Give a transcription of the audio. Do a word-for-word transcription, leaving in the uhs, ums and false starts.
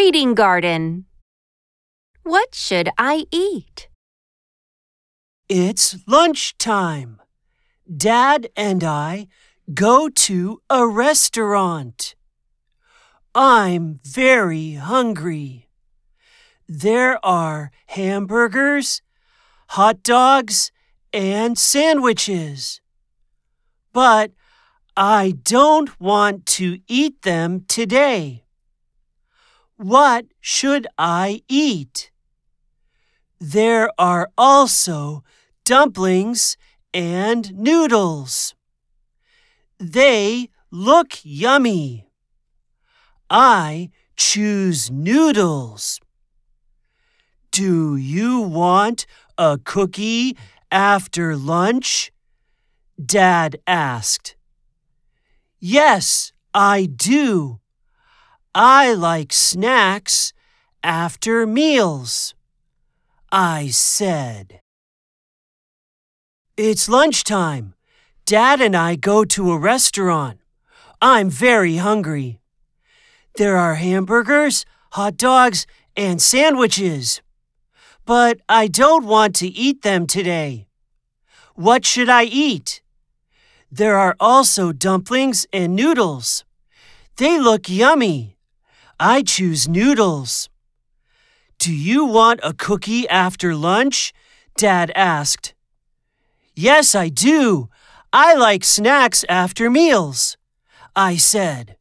reading garden. What should I eat? It's lunchtime. Dad and I go to a restaurant. I'm very hungry. There are hamburgers, hot dogs, and sandwiches. But I don't want to eat them today. What should I eat? There are also dumplings and noodles. They look yummy. I choose noodles. Do you want a cookie after lunch? Dad asked. Yes, I do. I like snacks after meals, I said. It's lunchtime. Dad and I go to a restaurant. I'm very hungry. There are hamburgers, hot dogs, and sandwiches. But I don't want to eat them today. What should I eat? There are also dumplings and noodles. They look yummy. I choose noodles. Do you want a cookie after lunch? Dad asked. Yes, I do. I like snacks after meals, I said.